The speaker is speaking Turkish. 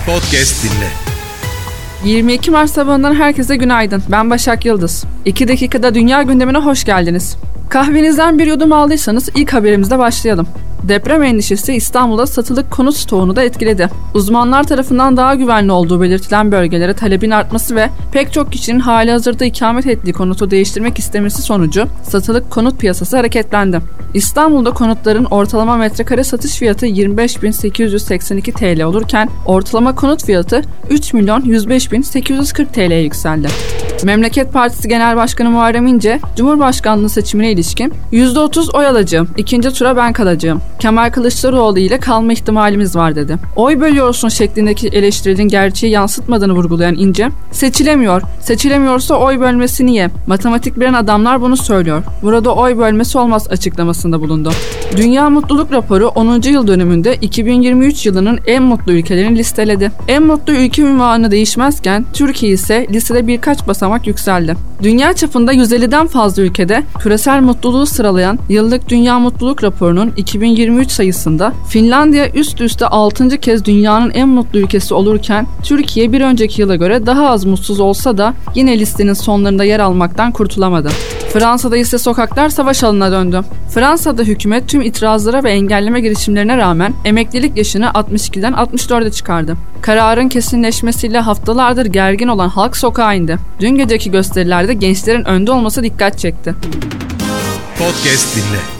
Podcast dinle. 22 Mart sabahından herkese günaydın. Ben Başak Yıldız. 2 dakikada dünya gündemine hoş geldiniz. Kahvenizden bir yudum aldıysanız ilk haberimizle başlayalım. Deprem endişesi İstanbul'da satılık konut stoğunu da etkiledi. Uzmanlar tarafından daha güvenli olduğu belirtilen bölgelere talebin artması ve pek çok kişinin halihazırda ikamet ettiği konutu değiştirmek istemesi sonucu satılık konut piyasası hareketlendi. İstanbul'da konutların ortalama metrekare satış fiyatı 25.882 TL olurken ortalama konut fiyatı 3.105.840 TL'ye yükseldi. Memleket Partisi Genel Başkanı Muharrem İnce, Cumhurbaşkanlığı seçimine ilişkin %30 oy alacağım, ikinci tura ben kalacağım. Kemal Kılıçdaroğlu ile kalma ihtimalimiz var dedi. Oy bölüyorsun şeklindeki eleştirinin gerçeği yansıtmadığını vurgulayan İnce, seçilemiyorsa oy bölmesi niye? Matematik bilen adamlar bunu söylüyor. Burada oy bölmesi olmaz açıklamasında bulundu. Dünya Mutluluk Raporu 10. yıl dönümünde 2023 yılının en mutlu ülkelerini listeledi. En mutlu ülke unvanı değişmezken Türkiye ise listede birkaç basamak yükseldi. Dünya çapında 150'den fazla ülkede küresel mutluluğu sıralayan Yıllık Dünya Mutluluk Raporu'nun 2023 sayısında Finlandiya üst üste 6. kez dünyanın en mutlu ülkesi olurken Türkiye bir önceki yıla göre daha az mutsuz olsa da yine listenin sonlarında yer almaktan kurtulamadı. Fransa'da ise sokaklar savaş alanına döndü. Fransa'da hükümet tüm itirazlara ve engelleme girişimlerine rağmen emeklilik yaşını 62'den 64'e çıkardı. Kararın kesinleşmesiyle haftalardır gergin olan halk sokağa indi. Dün geceki gösterilerde gençlerin önde olması dikkat çekti. Podcast dinle.